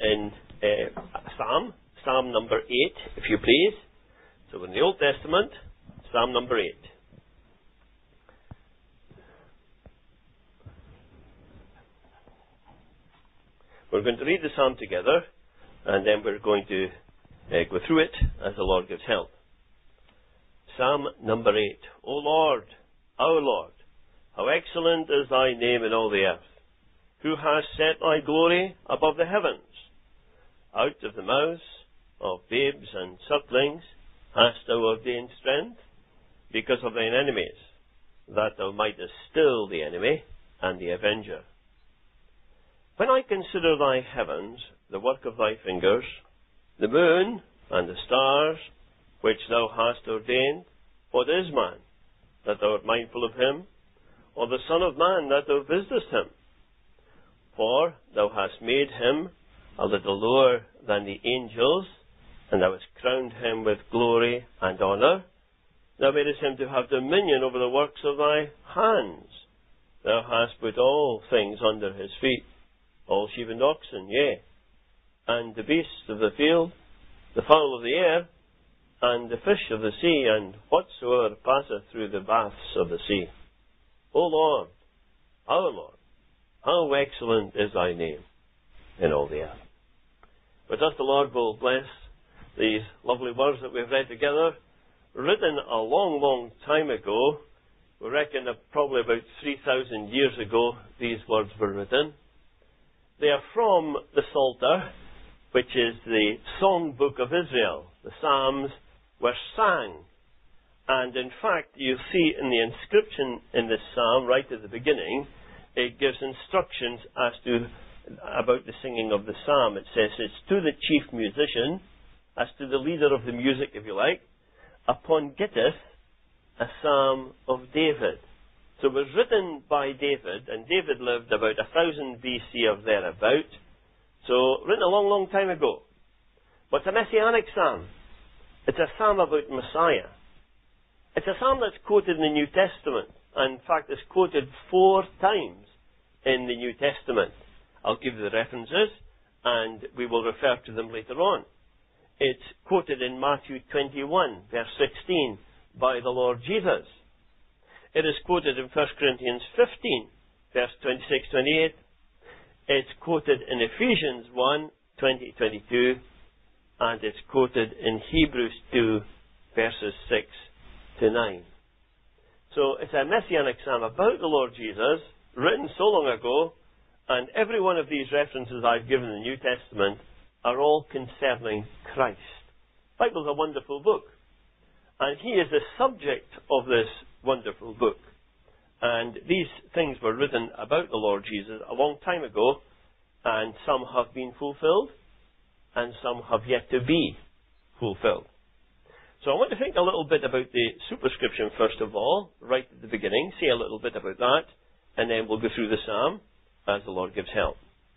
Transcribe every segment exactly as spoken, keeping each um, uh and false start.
in uh, Psalm, Psalm number eight, if you please. So we're in the Old Testament, Psalm number eight. We're going to read the Psalm together, and then we're going to uh, go through it as the Lord gives help. Psalm number eight. O Lord, our Lord, how excellent is thy name in all the earth. Who has set thy glory above the heavens? Out of the mouths of babes and sucklings hast thou ordained strength, because of thine enemies, that thou mightest still the enemy and the avenger. When I consider thy heavens, the work of thy fingers, the moon and the stars, which thou hast ordained, what is man, that thou art mindful of him, or the son of man, that thou visitest him? For thou hast made him a little lower than the angels, and thou hast crowned him with glory and honour. Thou madest him to have dominion over the works of thy hands. Thou hast put all things under his feet, all sheep and oxen, yea, and the beasts of the field, the fowl of the air, and the fish of the sea, and whatsoever passeth through the baths of the sea. O Lord, our Lord, how excellent is thy name in all the earth. But thus the Lord will bless these lovely words that we've read together, written a long, long time ago. We reckon that probably about three thousand years ago these words were written. They are from the Psalter, which is the songbook of Israel. The Psalms were sang. And in fact, you see in the inscription in this psalm, right at the beginning, it gives instructions as to about the singing of the psalm. It says it's to the chief musician, as to the leader of the music, if you like, upon Gittith, a psalm of David. So it was written by David, and David lived about one thousand B C or thereabout. So, written a long, long time ago. But it's a messianic psalm. It's a psalm about Messiah. It's a psalm that's quoted in the New Testament. And in fact, it's quoted four times in the New Testament. I'll give you the references, and we will refer to them later on. It's quoted in Matthew twenty-one, verse sixteen, by the Lord Jesus. It is quoted in First Corinthians fifteen, verse twenty-six to twenty-eight. It's quoted in Ephesians one, twenty to twenty-two. And it's quoted in Hebrews two, verses six to nine. So it's a messianic psalm about the Lord Jesus, written so long ago, and every one of these references I've given in the New Testament are all concerning Christ. The Bible's a wonderful book, and He is the subject of this wonderful book. And these things were written about the Lord Jesus a long time ago, and some have been fulfilled, and some have yet to be fulfilled. So I want to think a little bit about the superscription first of all, right at the beginning, say a little bit about that, and then we'll go through the psalm as the Lord gives help.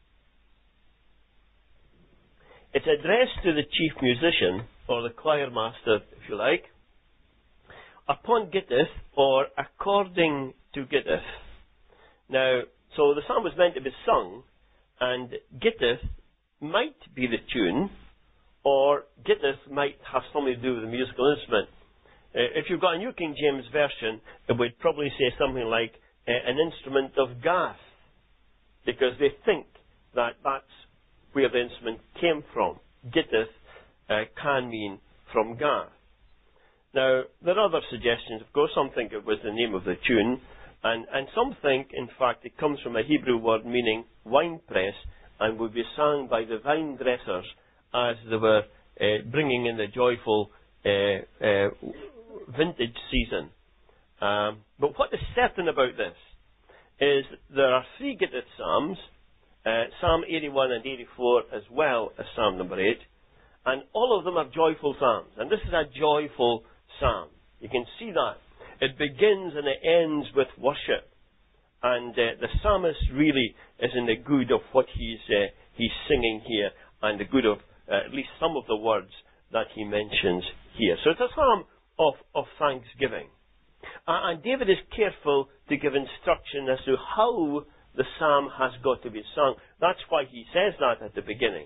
It's addressed to the chief musician, or the choir master, if you like, upon Gittith, or according to Gittith. Now, so the psalm was meant to be sung, and Gittith might be the tune, or Gittith might have something to do with the musical instrument. Uh, if you've got a New King James Version, it would probably say something like uh, an instrument of Gath, because they think that that's where the instrument came from. Gittith uh, can mean from Gath. Now, there are other suggestions, of course. Some think it was the name of the tune, and, and some think, in fact, it comes from a Hebrew word meaning winepress, and would be sung by the vine dressers as they were uh, bringing in the joyful uh, uh, vintage season. Um, but what is certain about this is there are three Gittith psalms, uh, Psalm eighty-one and eighty-four as well as Psalm number eight, and all of them are joyful psalms. And this is a joyful psalm. You can see that. It begins and it ends with worship. And uh, the psalmist really is in the good of what he's uh, he's singing here, and the good of uh, at least some of the words that he mentions here. So it's a psalm of, of thanksgiving. Uh, and David is careful to give instruction as to how the psalm has got to be sung. That's why he says that at the beginning.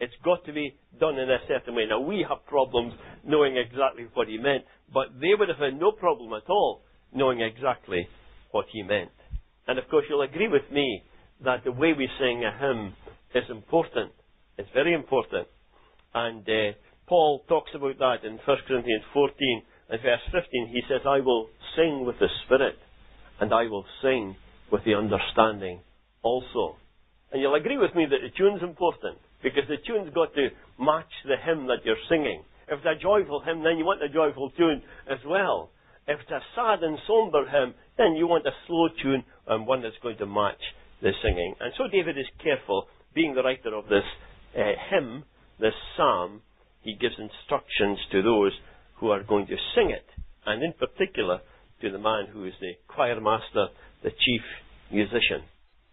It's got to be done in a certain way. Now, we have problems knowing exactly what he meant, but they would have had no problem at all knowing exactly what he meant. And of course, you'll agree with me that the way we sing a hymn is important. It's very important. And uh, Paul talks about that in First Corinthians fourteen and verse fifteen. He says, I will sing with the Spirit, and I will sing with the understanding also. And you'll agree with me that the tune's important, because the tune's got to match the hymn that you're singing. If it's a joyful hymn, then you want a joyful tune as well. If it's a sad and somber hymn, then you want a slow tune and one that's going to match the singing. And so David is careful, being the writer of this uh, hymn, this psalm. He gives instructions to those who are going to sing it, and in particular to the man who is the choir master, the chief musician.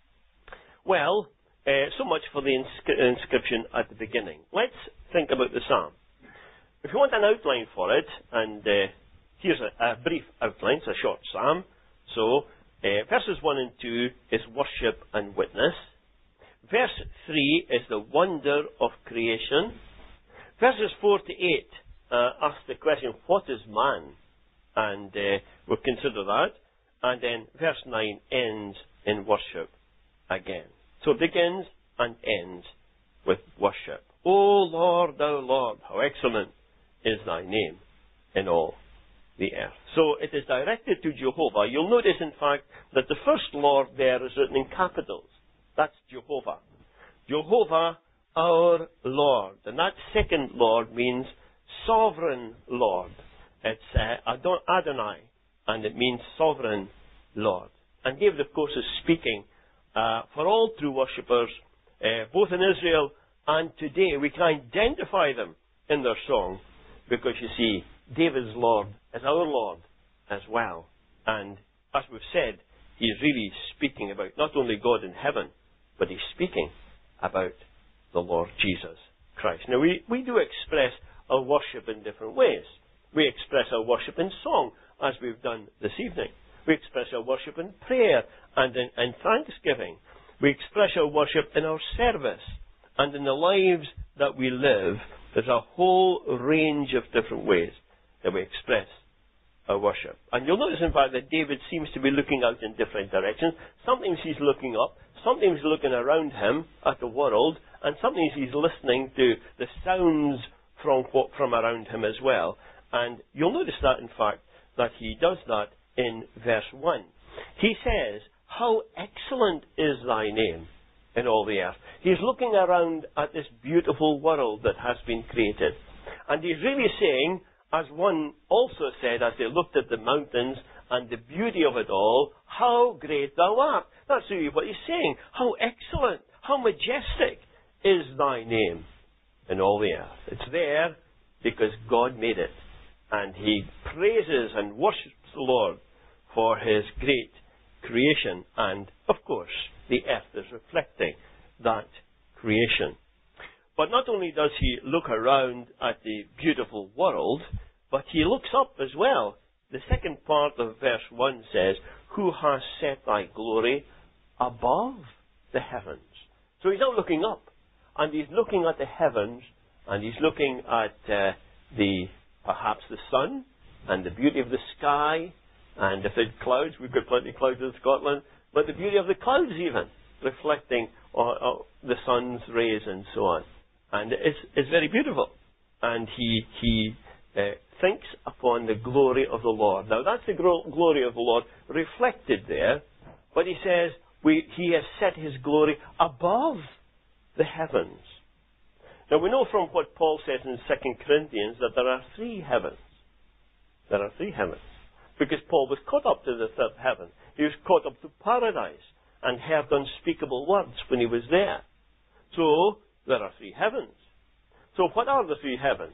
Well, uh, so much for the inscri- inscription at the beginning. Let's think about the psalm. If you want an outline for it, and uh, here's a, a brief outline, it's a short psalm. So, uh, verses one and two is worship and witness. Verse three is the wonder of creation. Verses four to eight uh, ask the question, what is man? And uh, we'll consider that. And then verse nine ends in worship again. So it begins and ends with worship. O Lord, our Lord, how excellent is thy name in all the earth. So it is directed to Jehovah. You'll notice, in fact, that the first Lord there is written in capitals. That's Jehovah. Jehovah, our Lord. And that second Lord means sovereign Lord. It's uh, Adonai, and it means sovereign Lord. And David, of course, is speaking uh, for all true worshippers, uh, both in Israel and today. We can identify them in their song, because you see, David's Lord is our Lord as well. And as we've said, he's really speaking about not only God in heaven, but he's speaking about the Lord Jesus Christ. Now, we, we do express our worship in different ways. We express our worship in song, as we've done this evening. We express our worship in prayer and in, in thanksgiving. We express our worship in our service and in the lives that we live. There's a whole range of different ways that we express our worship. And you'll notice, in fact, that David seems to be looking out in different directions. Sometimes he's looking up, sometimes he's looking around him at the world, and sometimes he's listening to the sounds from what, from around him as well. And you'll notice that, in fact, that he does that in verse one. He says, how excellent is thy name in all the earth. He's looking around at this beautiful world that has been created. And he's really saying, as one also said as they looked at the mountains and the beauty of it all, how great thou art. That's really what he's saying. How excellent, how majestic is thy name in all the earth. It's there because God made it. And he praises and worships the Lord for his great creation. And, of course, the earth is reflecting that creation. But not only does he look around at the beautiful world, but he looks up as well. The second part of verse one says, who has set thy glory above the heavens. So he's not looking up, and he's looking at the heavens, and he's looking at uh, the perhaps the sun, and the beauty of the sky, and if there's clouds, we've got plenty of clouds in Scotland, but the beauty of the clouds even, reflecting uh, uh, the sun's rays and so on. And it's, it's very beautiful. And he, he uh, thinks upon the glory of the Lord. Now, that's the gro- glory of the Lord reflected there, but he says we, he has set his glory above the heavens. Now, we know from what Paul says in Second Corinthians that there are three heavens. There are three heavens. Because Paul was caught up to the third heaven. He was caught up to paradise and heard unspeakable words when he was there. So, there are three heavens. So, what are the three heavens?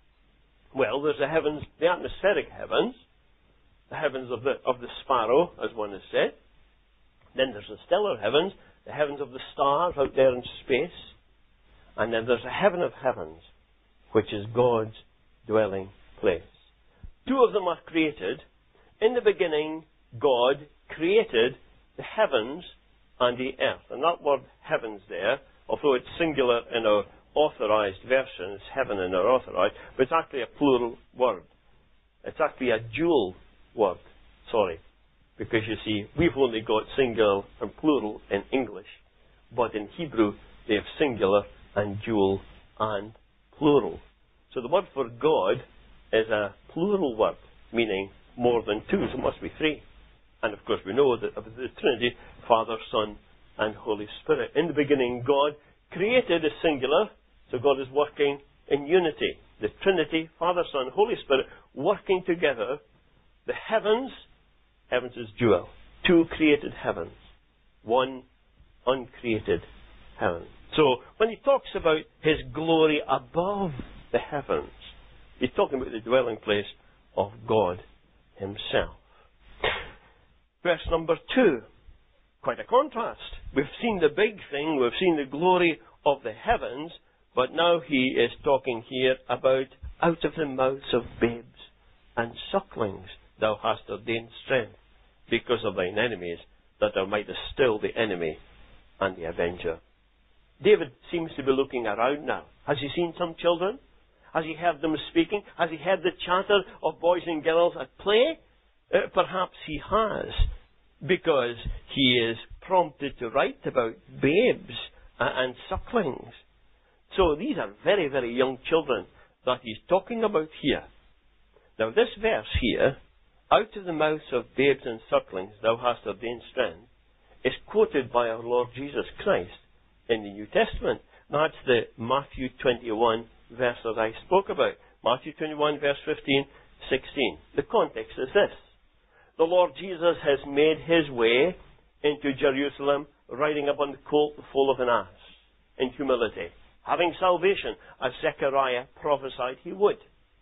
Well, there's the heavens, the atmospheric heavens, the heavens of the, of the sparrow, as one has said. Then there's the stellar heavens, the heavens of the stars out there in space. And then there's the heaven of heavens, which is God's dwelling place. Two of them are created. In the beginning, God created the heavens and the earth. And that word heavens there, although it's singular in our authorized versions, heaven and unauthorized, but it's actually a plural word. It's actually a dual word. Sorry. Because you see, we've only got singular and plural in English. But in Hebrew, they have singular and dual and plural. So the word for God is a plural word, meaning more than two, so it must be three. And of course we know that of the Trinity, Father, Son, and Holy Spirit. In the beginning, God created a singular, so God is working in unity. The Trinity, Father, Son, Holy Spirit, working together. The heavens, heavens is dual. Two created heavens. One uncreated heaven. So when he talks about his glory above the heavens, he's talking about the dwelling place of God himself. Verse number two. Quite a contrast. We've seen the big thing, we've seen the glory of the heavens, but now he is talking here about out of the mouths of babes and sucklings thou hast ordained strength because of thine enemies, that thou mightest still the enemy and the avenger. David seems to be looking around now. Has he seen some children? Has he heard them speaking? Has he heard the chatter of boys and girls at play? Uh, perhaps he has, because he is prompted to write about babes and sucklings. So these are very, very young children that he's talking about here. Now this verse here, out of the mouths of babes and sucklings thou hast ordained strength, is quoted by our Lord Jesus Christ in the New Testament. That's the Matthew twenty-one verse that I spoke about. Matthew twenty-one verse fifteen, sixteen. The context is this. The Lord Jesus has made his way into Jerusalem riding upon the colt, the foal of an ass, in humility, having salvation, as Zechariah prophesied he would.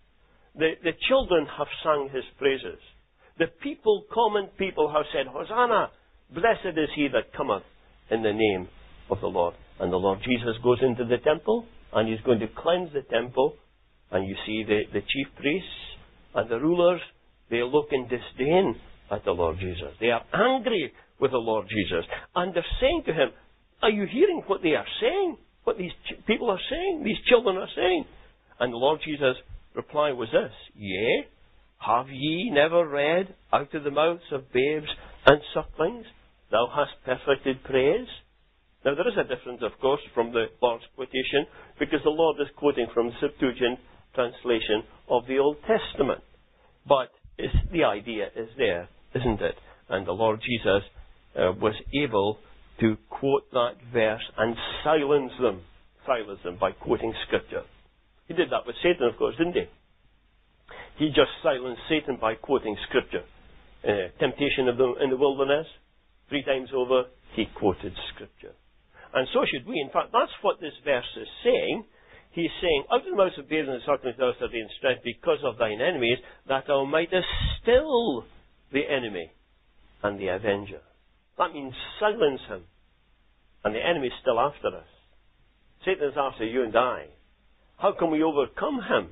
The, the children have sung his praises. The people, common people, have said, Hosanna, blessed is he that cometh in the name of the Lord. And the Lord Jesus goes into the temple, and he's going to cleanse the temple, and you see the, the chief priests and the rulers, they look in disdain at the Lord Jesus. They are angry with the Lord Jesus. And they're saying to him, are you hearing what they are saying? What these ch- people are saying? These children are saying? And the Lord Jesus' reply was this, Yea, have ye never read out of the mouths of babes and sucklings, thou hast perfected praise? Now there is a difference, of course, from the Lord's quotation, because the Lord is quoting from the Septuagint translation of the Old Testament. But it's, the idea is there, isn't it? And the Lord Jesus uh, was able to quote that verse and silence them, silence them by quoting Scripture. He did that with Satan, of course, didn't he? He just silenced Satan by quoting Scripture. Uh, temptation of the, in the wilderness, three times over, he quoted Scripture. And so should we. In fact, that's what this verse is saying. He's saying, out of the mouths of babes and sucklings thou hast ordained strength because of thine enemies, that thou mightest still the enemy and the avenger. That means silence him. And the enemy is still after us. Satan is after you and I. How can we overcome him?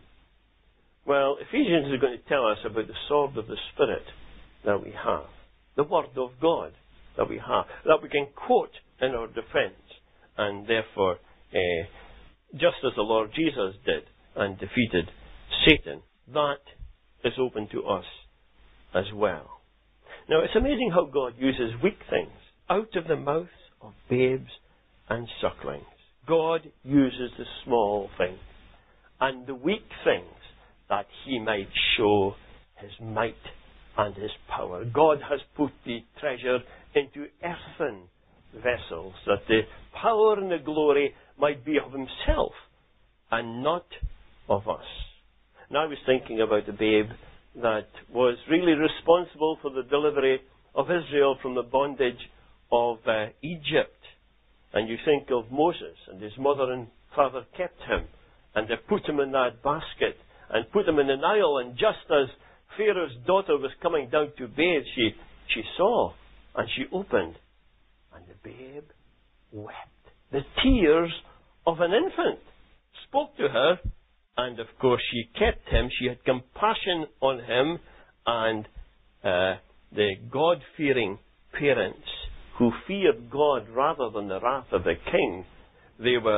Well, Ephesians is going to tell us about the sword of the Spirit that we have. The Word of God that we have. That we can quote in our defense. And therefore, eh, just as the Lord Jesus did and defeated Satan, that is open to us as well. Now, it's amazing how God uses weak things out of the mouth of babes and sucklings. God uses the small things and the weak things that he might show his might and his power. God has put the treasure into earthen vessels, that the power and the glory might be of himself and not of us. Now I was thinking about the babe that was really responsible for the delivery of Israel from the bondage of uh, Egypt. And you think of Moses, and his mother and father kept him, and they put him in that basket and put him in the Nile, and just as Pharaoh's daughter was coming down to bathe, she, she saw and she opened, and the babe wept. The tears of an infant spoke to her, and of course she kept him. She had compassion on him, and uh, the God-fearing parents who feared God rather than the wrath of the king, they were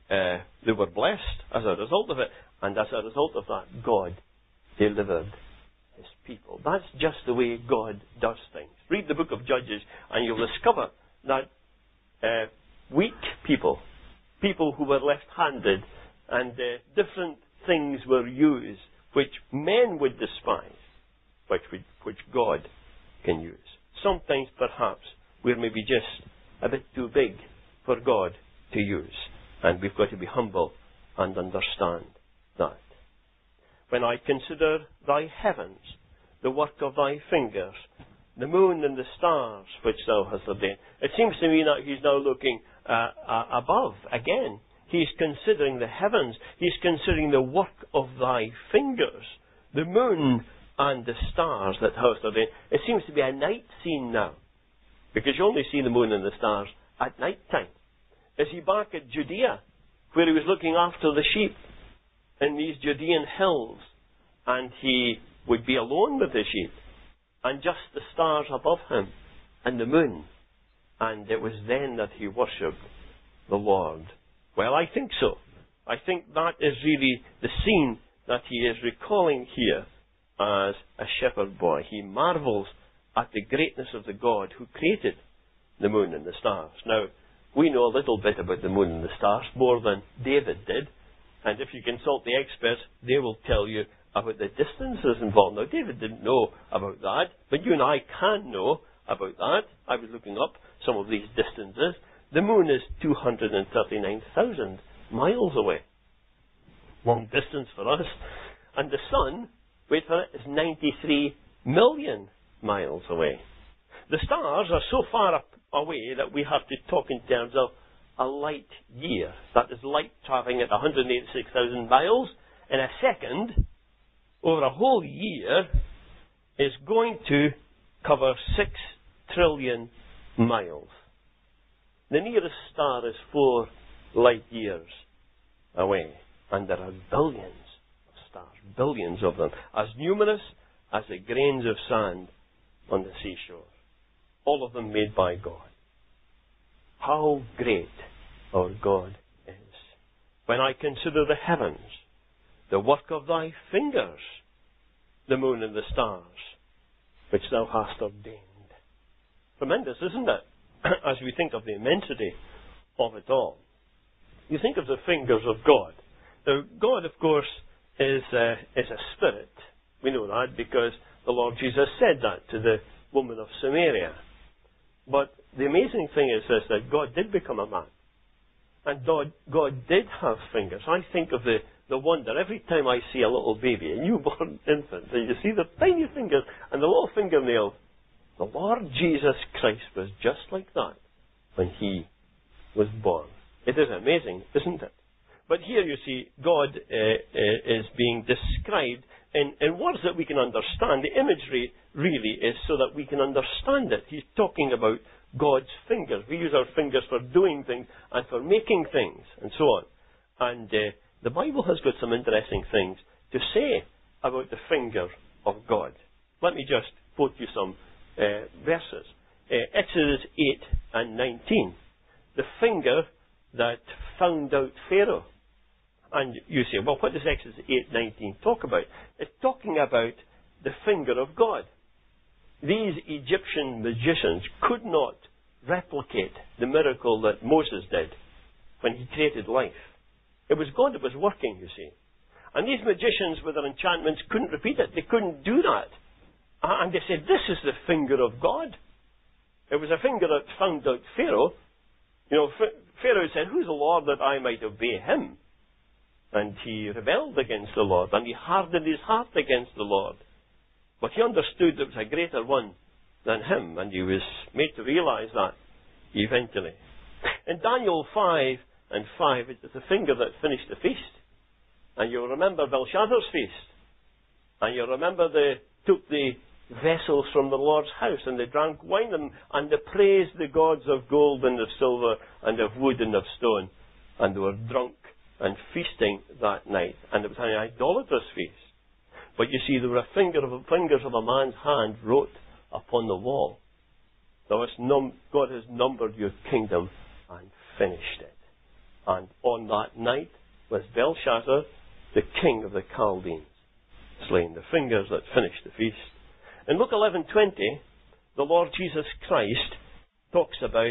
uh, they were blessed as a result of it. And as a result of that, God delivered his people. That's just the way God does things. Read the book of Judges and you'll discover that uh, weak people, people who were left-handed, and uh, different things were used which men would despise, which, would, which God can use. Sometimes, perhaps, we're maybe just a bit too big for God to use. And we've got to be humble and understand that. When I consider thy heavens, the work of thy fingers, the moon and the stars which thou hast ordained. It seems to me that he's now looking uh, uh, above again. He's considering the heavens. He's considering the work of thy fingers, the moon and the stars that thou hast ordained. It seems to be a night scene now, because you only see the moon and the stars at night time. Is he back at Judea, where he was looking after the sheep in these Judean hills, and he would be alone with the sheep, and just the stars above him, and the moon, and it was then that he worshipped the Lord? Well, I think so. I think that is really the scene that he is recalling here as a shepherd boy. He marvels at the greatness of the God who created the moon and the stars. Now, we know a little bit about the moon and the stars, more than David did. And if you consult the experts, they will tell you about the distances involved. Now, David didn't know about that, but you and I can know about that. I was looking up some of these distances. The moon is two hundred thirty-nine thousand miles away. Long distance for us. And the sun, wait for it, is ninety-three million miles away. The stars are so far up away that we have to talk in terms of a light year. That is light travelling at one hundred eighty-six thousand miles in a second over a whole year is going to cover six trillion miles. The nearest star is four light years away, and there are billions of stars, billions of them, as numerous as the grains of sand on the seashore. All of them made by God. How great our God is. When I consider the heavens, the work of thy fingers, the moon and the stars, which thou hast ordained. Tremendous, isn't it? As we think of the immensity of it all. You think of the fingers of God. Now, God, of course, is, uh, is a spirit. We know that because the Lord Jesus said that to the woman of Samaria. But the amazing thing is this, that God did become a man. And God, God did have fingers. I think of the, the wonder every time I see a little baby, a newborn infant, and you see the tiny fingers and the little fingernails. The Lord Jesus Christ was just like that when he was born. It is amazing, isn't it? But here you see God uh, uh, is being described in, in words that we can understand. The imagery really is so that we can understand it. He's talking about God's fingers. We use our fingers for doing things and for making things and so on. And uh, the Bible has got some interesting things to say about the finger of God. Let me just quote you some uh, verses. Uh, Exodus eight and nineteen. The finger that found out Pharaoh. And you say, well, what does Exodus eight nineteen talk about? It's talking about the finger of God. These Egyptian magicians could not replicate the miracle that Moses did when he created life. It was God that was working, you see. And these magicians with their enchantments couldn't repeat it. They couldn't do that. And they said, this is the finger of God. It was a finger that found out Pharaoh. You know, Pharaoh said, who's the Lord that I might obey him? And he rebelled against the Lord, and he hardened his heart against the Lord. But he understood there was a greater one than him, and he was made to realize that eventually. In Daniel five and five, it was the finger that finished the feast. And you'll remember Belshazzar's feast. And you'll remember they took the vessels from the Lord's house, and they drank wine, and, and they praised the gods of gold and of silver and of wood and of stone. And they were drunk and feasting that night. And it was an idolatrous feast. But you see, there were a finger of, fingers of a man's hand wrote upon the wall. Thou hast num- God has numbered your kingdom and finished it. And on that night was Belshazzar, the king of the Chaldeans, slain, the fingers that finished the feast. In Luke eleven twenty, the Lord Jesus Christ talks about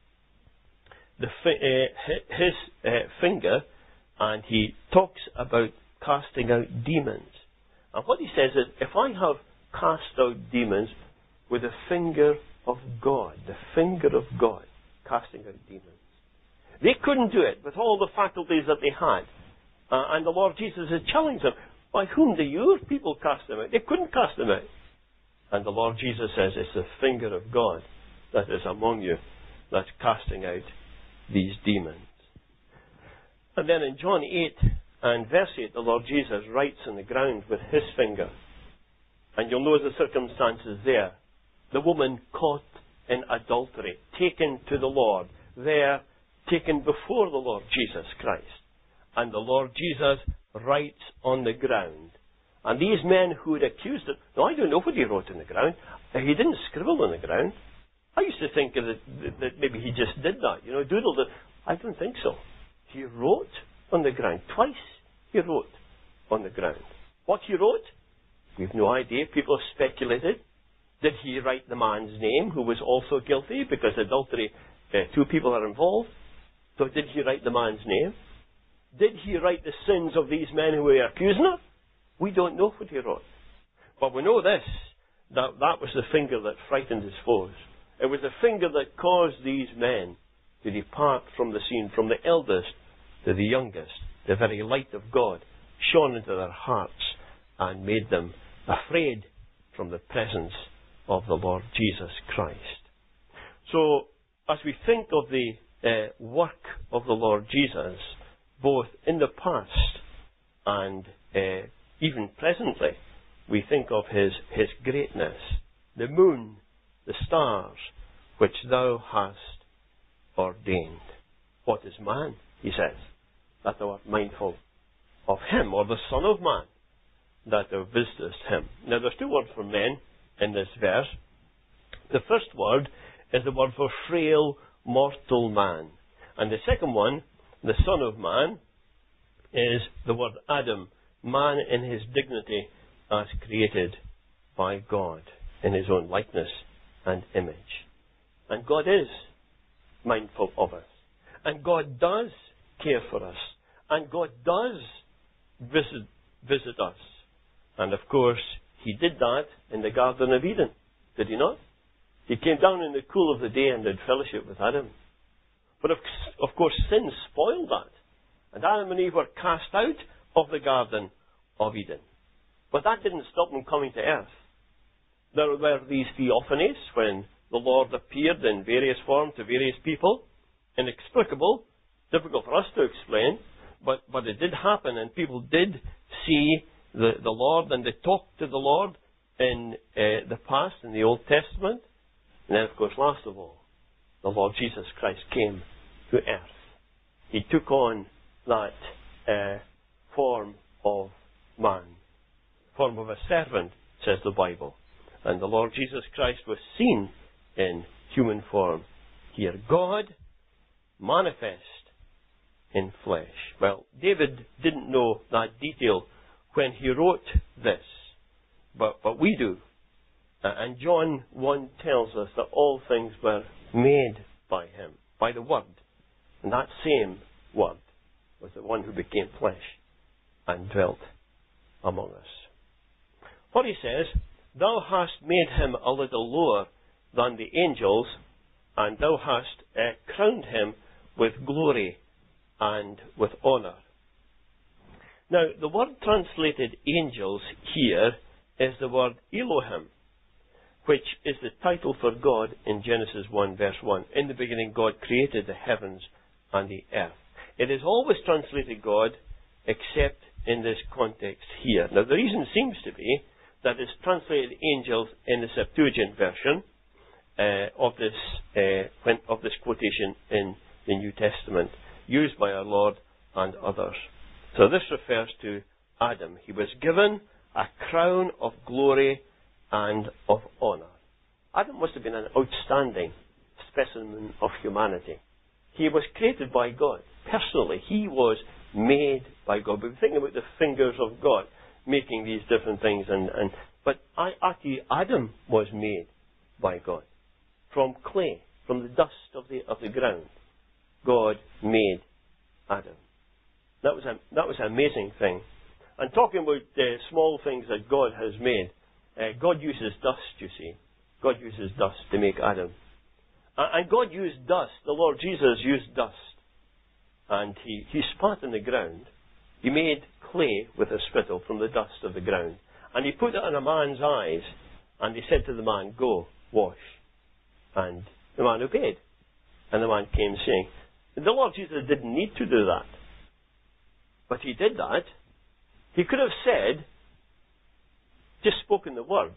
the fi- uh, his uh, finger, and he talks about casting out demons. And what he says is, if I have cast out demons with the finger of God, the finger of God, casting out demons. They couldn't do it with all the faculties that they had. Uh, and the Lord Jesus has challenged them. By whom do your people cast them out? They couldn't cast them out. And the Lord Jesus says, it's the finger of God that is among you that's casting out these demons. And then in John eight and verse eight, the Lord Jesus writes on the ground with his finger. And you'll know the circumstances there. The woman caught in adultery, taken to the Lord, there taken before the Lord Jesus Christ. And the Lord Jesus writes on the ground. And these men who had accused him, now I don't know what he wrote on the ground. He didn't scribble on the ground. I used to think that, that maybe he just did that, you know, doodled it. I don't think so. He wrote on the ground. Twice he wrote on the ground. What he wrote, we've no idea. People have speculated. Did he write the man's name who was also guilty? Because adultery, uh, two people are involved. So did he write the man's name? Did he write the sins of these men who were accusing him? We don't know what he wrote. But we know this, that that was the finger that frightened his foes. It was the finger that caused these men to depart from the scene, from the eldest to the youngest. The very light of God shone into their hearts and made them afraid from the presence of the Lord Jesus Christ. So, as we think of the uh, work of the Lord Jesus, both in the past and uh, even presently, we think of his, his greatness. The moon, the stars, which thou hast ordained. What is man, he says, that thou art mindful of him, or the Son of Man, that thou visitest him. Now there's two words for men in this verse. The first word is the word for frail, mortal man. And the second one, the Son of Man, is the word Adam, man in his dignity as created by God in his own likeness and image. And God is mindful of us. And God does care for us. And God does visit, visit us. And of course, he did that in the Garden of Eden. Did he not? He came down in the cool of the day and did fellowship with Adam. But of, of course, sin spoiled that. And Adam and Eve were cast out of the Garden of Eden. But that didn't stop them coming to earth. There were these theophanies when the Lord appeared in various forms to various people. Inexplicable, difficult for us to explain, but, but it did happen, and people did see the, the Lord, and they talked to the Lord in uh, the past, in the Old Testament. And then, of course, last of all, the Lord Jesus Christ came to earth. He took on that uh, form of man, form of a servant, says the Bible. And the Lord Jesus Christ was seen in human form here. God manifest in flesh. Well, David didn't know that detail when he wrote this, but, but we do. Uh, and John one tells us that all things were made by him, by the Word. And that same Word was the one who became flesh and dwelt among us. What he says, thou hast made him a little lower than the angels, and thou hast uh, crowned him with glory and with honour. Now, the word translated angels here is the word Elohim, which is the title for God in Genesis one verse one. In the beginning God created the heavens and the earth. It is always translated God, except in this context here. Now, the reason seems to be that it's translated angels in the Septuagint version uh, of this uh, when, of this quotation in the New Testament, used by our Lord and others. So this refers to Adam. He was given a crown of glory and of honour. Adam must have been an outstanding specimen of humanity. He was created by God. personally. He was made by God. But we think about the fingers of God making these different things. And, and But I, actually, Adam was made by God. From clay, from the dust of the, of the ground, God made Adam. That was, a, that was an amazing thing. And talking about uh, small things that God has made, uh, God uses dust, you see. God uses dust to make Adam. Uh, and God used dust. The Lord Jesus used dust. And he, he spat in the ground. He made clay with a spittle from the dust of the ground. And he put it on a man's eyes. And he said to the man, go, wash. And the man obeyed. And the man came saying, the Lord Jesus didn't need to do that. But he did that. He could have said, just spoken the word.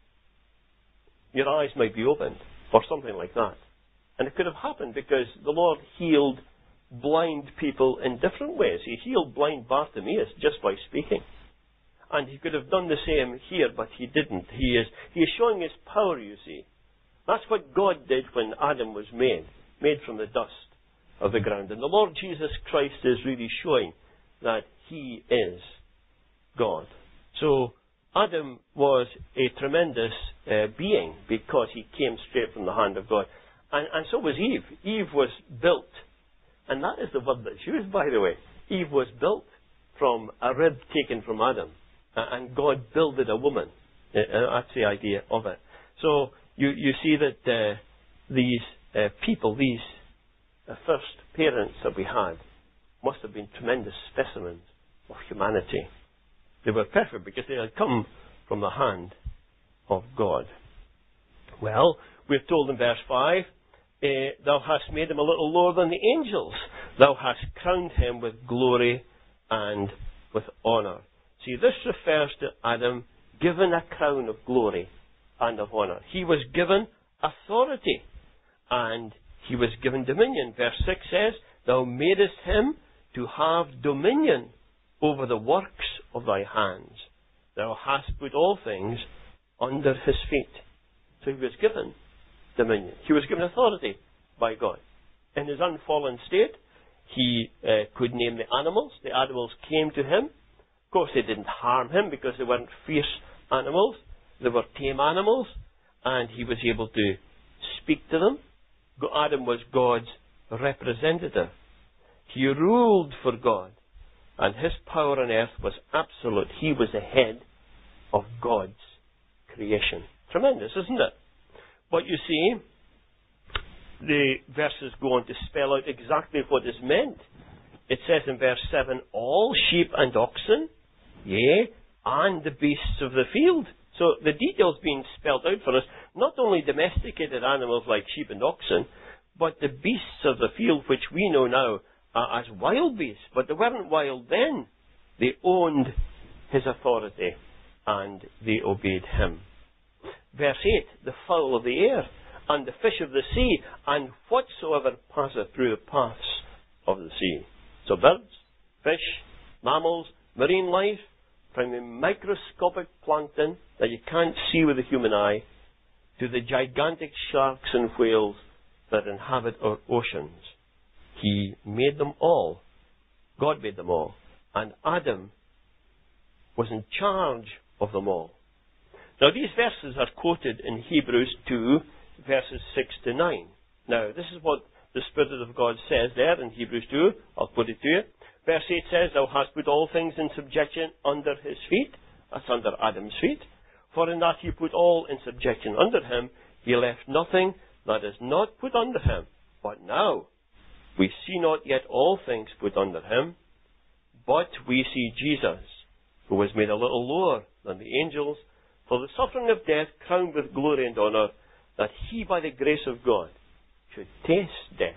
Your eyes might be opened. Or something like that. And it could have happened because the Lord healed blind people in different ways. He healed blind Bartimaeus just by speaking. And he could have done the same here, but he didn't. He is, he is showing his power, you see. That's what God did when Adam was made, made from the dust of the ground. And the Lord Jesus Christ is really showing that he is God. So Adam was a tremendous uh, being because he came straight from the hand of God. And, and so was Eve. Eve was built. And that is the word that's used, by the way. Eve was built from a rib taken from Adam. Uh, and God builded a woman. Uh, that's the idea of it. So you, you see that uh, these uh, people, these uh, first parents that we had, must have been tremendous specimens of humanity. They were perfect because they had come from the hand of God. Well, we're told in verse five, Uh, thou hast made him a little lower than the angels. Thou hast crowned him with glory and with honour. See, this refers to Adam given a crown of glory and of honour. He was given authority and he was given dominion. Verse six says, thou madest him to have dominion over the works of thy hands. Thou hast put all things under his feet. So he was given dominion. He was given authority by God. In his unfallen state, he uh, could name the animals. The animals came to him. Of course, they didn't harm him because they weren't fierce animals. They were tame animals, and he was able to speak to them. Adam was God's representative. He ruled for God, and his power on earth was absolute. He was the head of God's creation. Tremendous, isn't it? But you see, the verses go on to spell out exactly what is meant. It says in verse seven, all sheep and oxen, yea, and the beasts of the field. So the details being spelled out for us, not only domesticated animals like sheep and oxen, but the beasts of the field, which we know now uh, as wild beasts. But they weren't wild then. They owned his authority, and they obeyed him. Verse eight, the fowl of the air, and the fish of the sea, and whatsoever passeth through the paths of the sea. So birds, fish, mammals, marine life, from the microscopic plankton that you can't see with the human eye, to the gigantic sharks and whales that inhabit our oceans. He made them all. God made them all. And Adam was in charge of them all. Now, these verses are quoted in Hebrews two, verses six to nine. Now, this is what the Spirit of God says there in Hebrews two. I'll put it to you. Verse eight says, thou hast put all things in subjection under his feet. That's under Adam's feet. For in that he put all in subjection under him, he left nothing that is not put under him. But now, we see not yet all things put under him, but we see Jesus, who was made a little lower than the angels, for the suffering of death, crowned with glory and honour, that he, by the grace of God, should taste death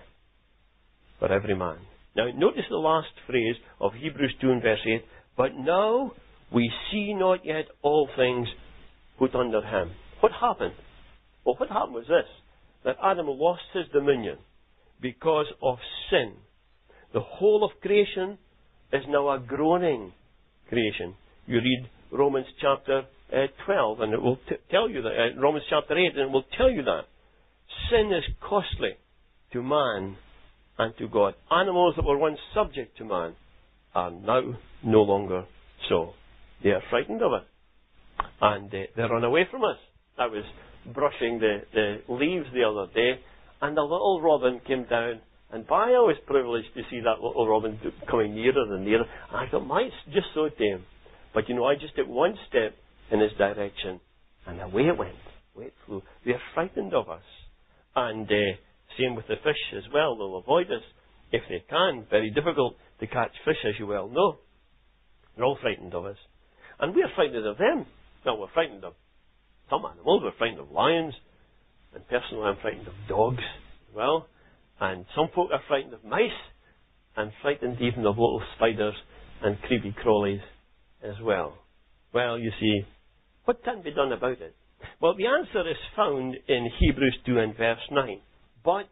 for every man. Now, notice the last phrase of Hebrews two and verse eight. But now we see not yet all things put under him. What happened? Well, what happened was this, that Adam lost his dominion because of sin. The whole of creation is now a groaning creation. You read Romans chapter uh, twelve, and it will t- tell you that. Uh, Romans chapter eight, and it will tell you that. Sin is costly to man and to God. Animals that were once subject to man are now no longer so. They are frightened of it. And uh, they run away from us. I was brushing the, the leaves the other day, and a little robin came down, and by I was privileged to see that little robin coming nearer and nearer, and I thought, mine's just so tame. But you know, I just took one step in his direction, and away it went. Away it flew. They are frightened of us. And uh, same with the fish as well. They'll avoid us if they can. Very difficult to catch fish, as you well know. They're all frightened of us. And we're frightened of them. Well, we're frightened of some animals. We're frightened of lions. And personally, I'm frightened of dogs as well. And some folk are frightened of mice. And frightened even of little spiders and creepy crawlies as well. Well, you see, what can be done about it? Well, the answer is found in Hebrews two and verse nine. But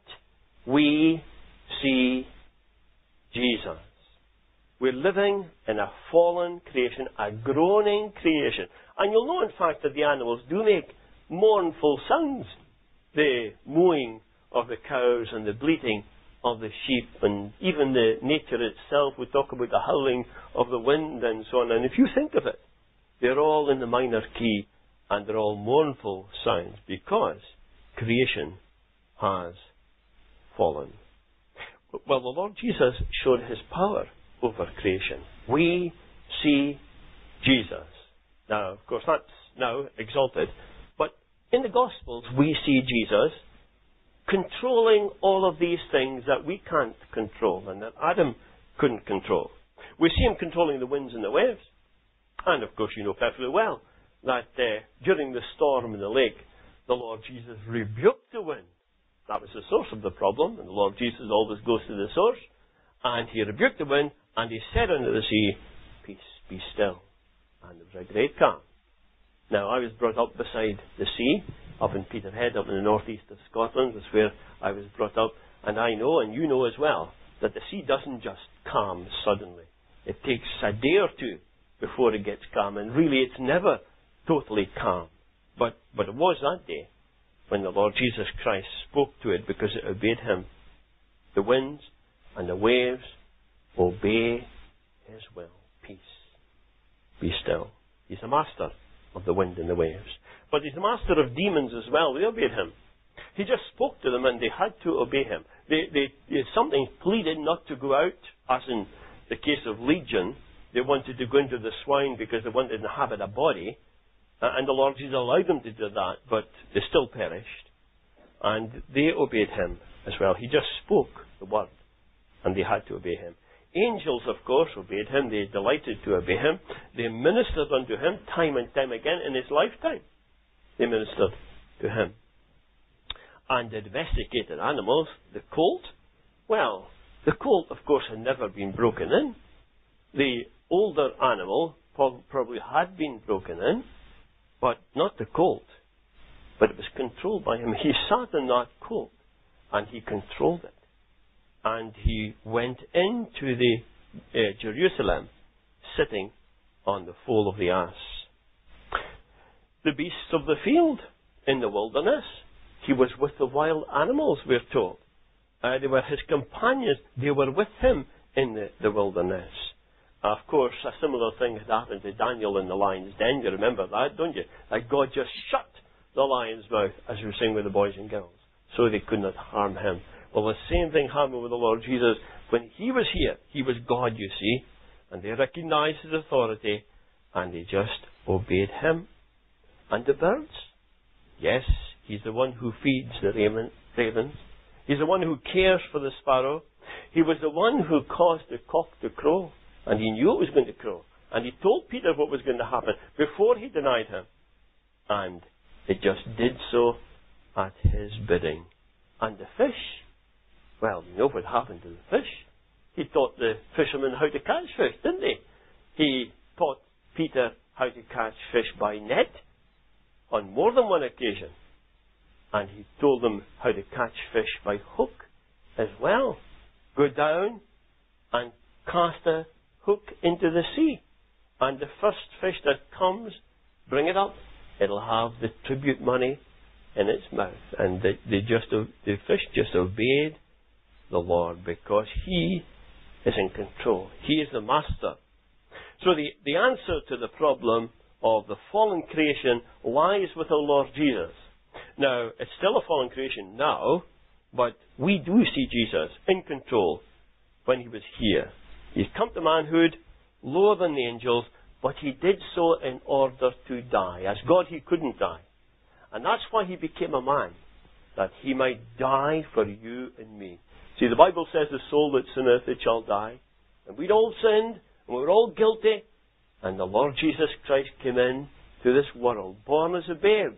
we see Jesus. We're living in a fallen creation, a groaning creation. And you'll know, in fact, that the animals do make mournful sounds. The mooing of the cows and the bleating of the sheep, and even the nature itself. We talk about the howling of the wind and so on. And if you think of it, they're all in the minor key, and they're all mournful sounds, because creation has fallen. Well, the Lord Jesus showed his power over creation. We see Jesus. Now, of course, that's now exalted. But in the Gospels, we see Jesus controlling all of these things that we can't control and that Adam couldn't control. We see him controlling the winds and the waves. And, of course, you know perfectly well that uh, during the storm in the lake, the Lord Jesus rebuked the wind. That was the source of the problem, and the Lord Jesus always goes to the source. And he rebuked the wind, and he said unto the sea, Peace, be still. And there was a great calm. Now, I was brought up beside the sea, up in Peterhead, up in the northeast of Scotland. That's where I was brought up. And I know, and you know as well, that the sea doesn't just calm suddenly. It takes a day or two before it gets calm. And really, it's never totally calm. But, but it was that day when the Lord Jesus Christ spoke to it, because it obeyed him. The winds and the waves obey his will. Peace. Be still. He's the master of the wind and the waves. But he's the master of demons as well. They obeyed him. He just spoke to them and they had to obey him. They, they, they something pleaded not to go out, as in the case of Legion. They wanted to go into the swine because they wanted to inhabit a body. Uh, and the Lord Jesus allowed them to do that, but they still perished. And they obeyed him as well. He just spoke the word, and they had to obey him. Angels, of course, obeyed him. They delighted to obey him. They ministered unto him time and time again in his lifetime. They ministered to him. And the domesticated animals, the colt, well, the colt, of course, had never been broken in. The older animal probably had been broken in, but not the colt. But it was controlled by him. He sat in that colt, and he controlled it. And he went into the uh, Jerusalem, sitting on the foal of the ass. The beasts of the field in the wilderness, he was with the wild animals, we're told. Uh, they were his companions. They were with him in the, the wilderness. Of course, a similar thing had happened to Daniel in the lion's den. You remember that, don't you? That God just shut the lion's mouth, as we sing with the boys and girls, so they could not harm him. Well, the same thing happened with the Lord Jesus. When he was here, he was God, you see, and they recognized his authority, and they just obeyed him. And the birds? Yes, he's the one who feeds the ravens. He's the one who cares for the sparrow. He was the one who caused the cock to crow, and he knew it was going to crow. And he told Peter what was going to happen before he denied him. And it just did so at his bidding. And the fish, well, you know what happened to the fish. He taught the fishermen how to catch fish, didn't he? He taught Peter how to catch fish by net on more than one occasion. And he told them how to catch fish by hook as well. Go down and cast a hook into the sea. And the first fish that comes, bring it up. It'll have the tribute money in its mouth. And they, they just, the fish just obeyed the Lord, because He is in control. He is the master. So the, the answer to the problem of the fallen creation lies with our Lord Jesus. Now, it's still a fallen creation now, but we do see Jesus in control when He was here. He's come to manhood, lower than the angels, but He did so in order to die. As God, He couldn't die. And that's why He became a man, that He might die for you and me. See, the Bible says the soul that sinneth, it shall die. And we'd all sinned, and we were all guilty. And the Lord Jesus Christ came in to this world, born as a babe,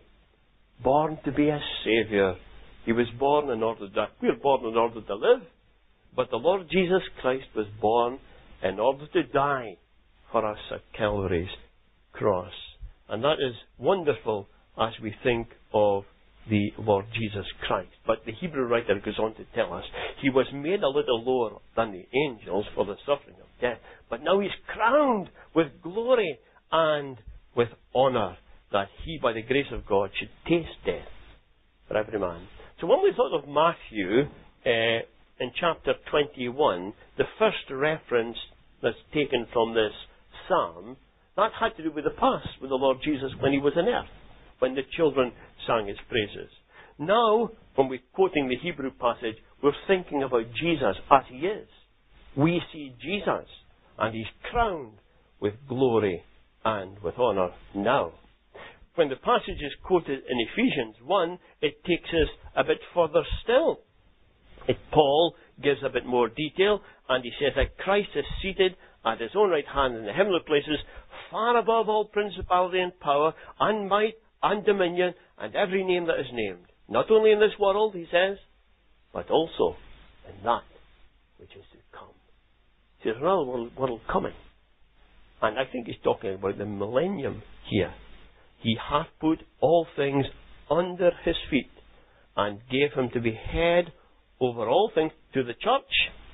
born to be a Saviour. He was born in order to die. We were born in order to live. But the Lord Jesus Christ was born in order to die for us at Calvary's cross. And that is wonderful as we think of the Lord Jesus Christ. But the Hebrew writer goes on to tell us, He was made a little lower than the angels for the suffering of death. But now He's crowned with glory and with honour, that He, by the grace of God, should taste death for every man. So when we thought of Matthew, uh, in chapter twenty-one, the first reference that's taken from this psalm, that had to do with the past, with the Lord Jesus when He was on earth, when the children sang His praises. Now, when we're quoting the Hebrew passage, we're thinking about Jesus as He is. We see Jesus, and He's crowned with glory and with honour now. When the passage is quoted in Ephesians one, it takes us a bit further still. It, Paul gives a bit more detail, and he says that Christ is seated at His own right hand in the heavenly places, far above all principality and power, and might, and dominion, and every name that is named. Not only in this world, he says, but also in that which is to come. See, there's another world, world coming. And I think he's talking about the millennium here. He hath put all things under His feet, and gave Him to be head over all things to the church.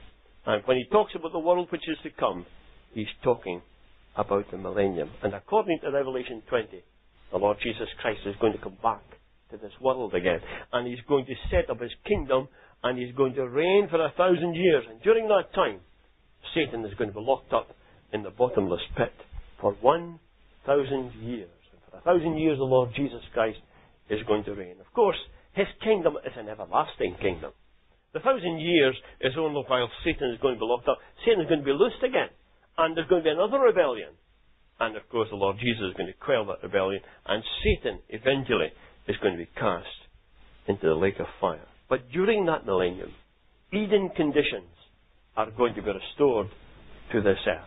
And when he talks about the world which is to come, he's talking about the millennium. And according to Revelation twenty, the Lord Jesus Christ is going to come back to this world again. And He's going to set up His kingdom, and He's going to reign for a thousand years. And during that time, Satan is going to be locked up in the bottomless pit for one thousand years. And for a thousand years, the Lord Jesus Christ is going to reign. Of course, His kingdom is an everlasting kingdom. The thousand years is only while Satan is going to be locked up. Satan is going to be loosed again. And there's going to be another rebellion. And of course the Lord Jesus is going to quell that rebellion. And Satan eventually is going to be cast into the lake of fire. But during that millennium, Eden conditions are going to be restored to this earth.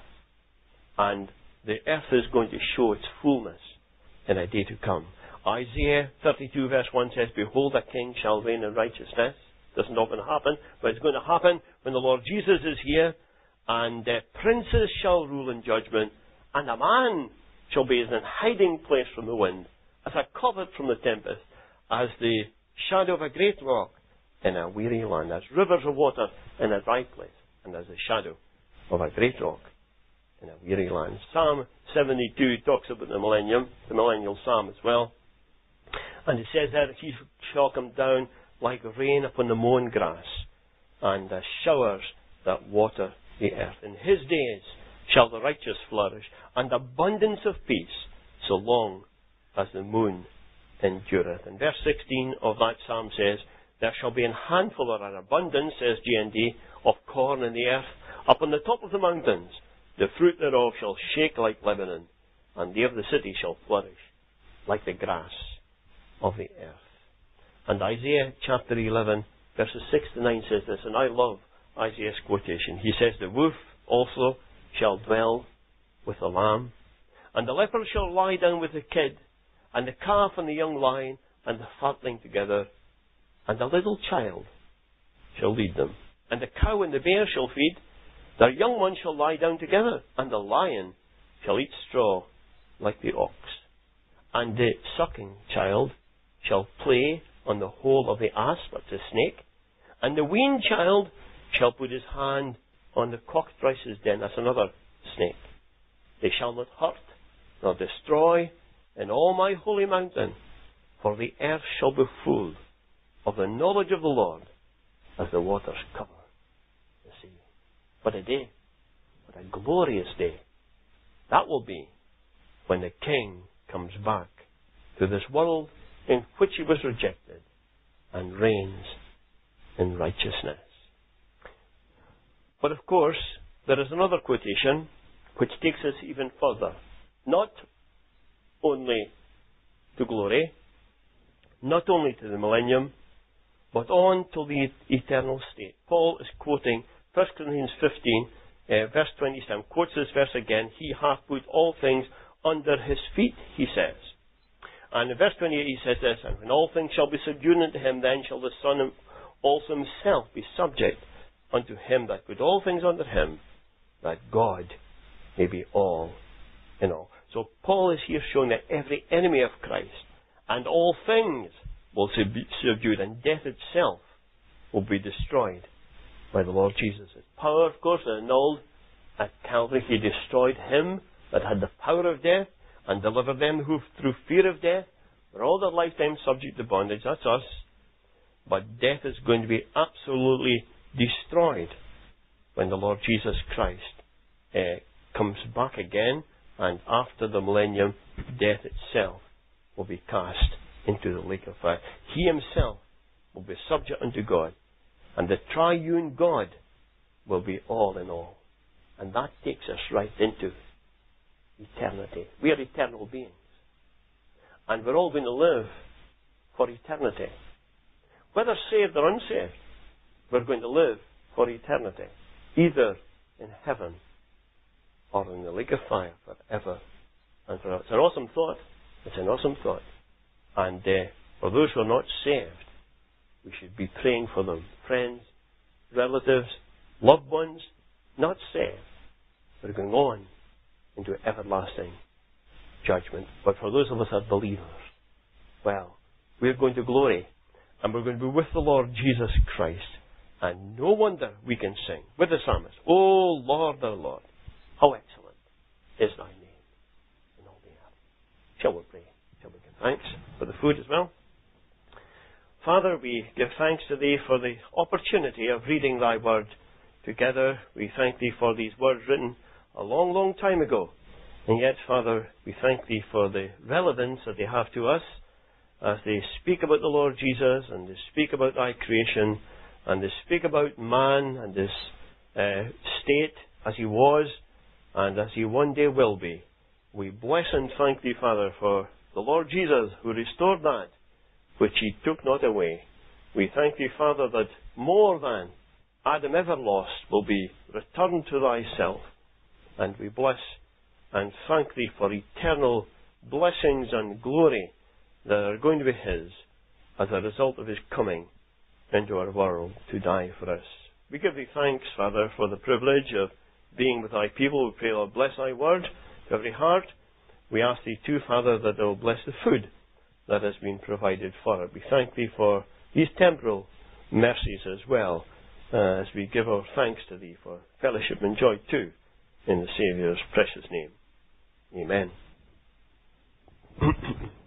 And the earth is going to show its fullness in a day to come. Isaiah thirty-two verse one says, Behold, a king shall reign in righteousness. Doesn't often happen, but it's going to happen when the Lord Jesus is here. And uh, princes shall rule in judgment, and a man shall be as an hiding place from the wind, as a covert from the tempest, as the shadow of a great rock in a weary land, as rivers of water in a dry place, and as the shadow of a great rock in a weary land. Psalm seventy-two talks about the millennium, the millennial psalm as well. And it says that He shall come down like rain upon the mown grass, and as showers that water the earth. In His days shall the righteous flourish, and abundance of peace, so long as the moon endureth. And verse sixteen of that psalm says, There shall be an handful or an abundance, says G N D, of corn in the earth, up on the top of the mountains. The fruit thereof shall shake like Lebanon, and they of the city shall flourish like the grass of the earth. And Isaiah chapter eleven, verses six to nine says this, and I love Isaiah's quotation. He says, The wolf also shall dwell with the lamb, and the leopard shall lie down with the kid, and the calf and the young lion and the fatling together, and the little child shall lead them. And the cow and the bear shall feed, their young ones shall lie down together, and the lion shall eat straw like the ox. And the sucking child shall play on the hole of the asp, that's a snake, and the weaned child shall put his hand on the cockatrice's den, that's another snake. They shall not hurt nor destroy in all my holy mountain, for the earth shall be full of the knowledge of the Lord as the waters cover What a day. What a glorious day. That will be when the King comes back to this world in which he was rejected and reigns in righteousness. But of course, there is another quotation which takes us even further. Not only to glory, not only to the millennium, but on to the eternal state. Paul is quoting First Corinthians fifteen, uh, verse twenty-seven, quotes this verse again. He hath put all things under his feet, he says. And in verse twenty-eight he says this, and when all things shall be subdued unto him, then shall the Son also himself be subject unto him that put all things under him, that God may be all in all. So Paul is here showing that every enemy of Christ and all things will be subdued, and death itself will be destroyed by the Lord Jesus. His power, of course, is annulled at Calvary. He destroyed him that had the power of death and delivered them who, through fear of death, were all their lifetime subject to bondage. That's us. But death is going to be absolutely destroyed when the Lord Jesus Christ uh, comes back again, and after the millennium, death itself will be cast into the lake of fire. He himself will be subject unto God, and the triune God will be all in all. And that takes us right into eternity. We are eternal beings. And we're all going to live for eternity. Whether saved or unsaved, we're going to live for eternity. Either in heaven or in the lake of fire forever and forever. It's an awesome thought. It's an awesome thought. And uh, for those who are not saved, we should be praying for them. Friends, relatives, loved ones, not saved. They're going on into everlasting judgment. But for those of us that are believers, well, we're going to glory. And we're going to be with the Lord Jesus Christ. And no wonder we can sing with the psalmist, O Lord, our Lord, how excellent is thy name in all the earth. Shall we pray? Shall we give thanks for the food as well? Father, we give thanks to Thee for the opportunity of reading Thy Word together. We thank Thee for these words written a long, long time ago. And yet, Father, we thank Thee for the relevance that they have to us as they speak about the Lord Jesus, and they speak about Thy creation, and they speak about man and his uh, state as he was and as he one day will be. We bless and thank Thee, Father, for the Lord Jesus who restored that which He took not away. We thank Thee, Father, that more than Adam ever lost will be returned to Thyself. And we bless and thank Thee for eternal blessings and glory that are going to be His as a result of His coming into our world to die for us. We give Thee thanks, Father, for the privilege of being with Thy people. We pray, Lord, bless Thy word to every heart. We ask Thee too, Father, that Thou will bless the food that has been provided for it. We thank Thee for these temporal mercies as well, uh, as we give our thanks to Thee for fellowship and joy too, in the Saviour's precious name. Amen.